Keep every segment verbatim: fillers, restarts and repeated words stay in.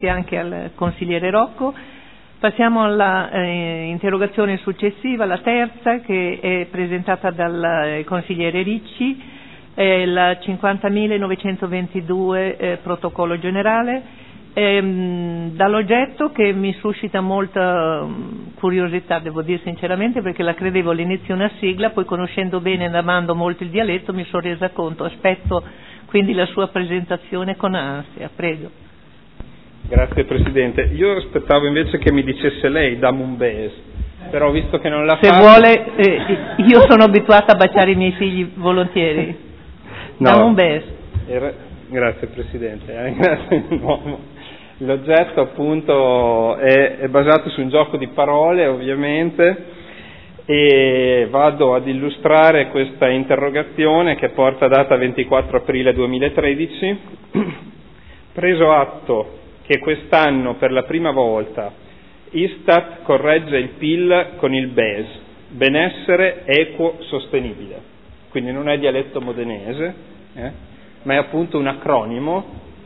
anche al consigliere Rocco. Passiamo alla eh, interrogazione successiva, la terza, che è presentata dal eh, consigliere Ricci, eh, la cinquantamilanovecentodentidue eh, protocollo generale, ehm, dall'oggetto che mi suscita molta um, curiosità, devo dire sinceramente, perché la credevo all'inizio una sigla, poi conoscendo bene e amando molto il dialetto mi sono resa conto, aspetto quindi la sua presentazione con ansia, prego. Grazie Presidente. Io aspettavo invece che mi dicesse lei Damumbes, però visto che non l'ha Se fatto... vuole, eh, io sono abituata a baciare i miei figli volentieri. No, Damumbes. Era... Grazie Presidente. Eh, grazie. No. L'oggetto appunto è, è basato su un gioco di parole ovviamente e vado ad illustrare questa interrogazione che porta data ventiquattro aprile duemilatredici. Preso atto che quest'anno per la prima volta Istat corregge il P I L con il B E S, benessere equo sostenibile, quindi non è dialetto modenese, eh, ma è appunto un acronimo,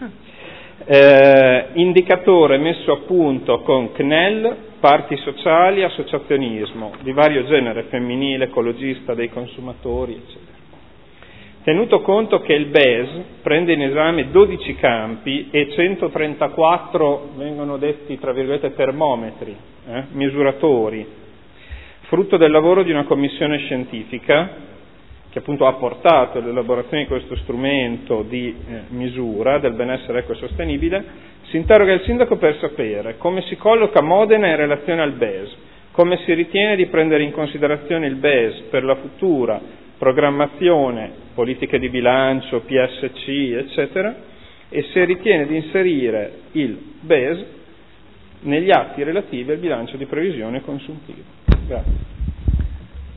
eh, indicatore messo a punto con C N E L, parti sociali, associazionismo di vario genere, femminile, ecologista, dei consumatori, eccetera. Tenuto conto che il B E S prende in esame dodici campi e centotrentaquattro vengono detti tra virgolette termometri, eh, misuratori, frutto del lavoro di una commissione scientifica che appunto ha portato all'elaborazione di questo strumento di eh, misura del benessere equo e sostenibile, si interroga il sindaco per sapere come si colloca Modena in relazione al B E S, come si ritiene di prendere in considerazione il B E S per la futura programmazione, politiche di bilancio, P S C, eccetera, e se ritiene di inserire il B E S negli atti relativi al bilancio di previsione consuntivo. Grazie.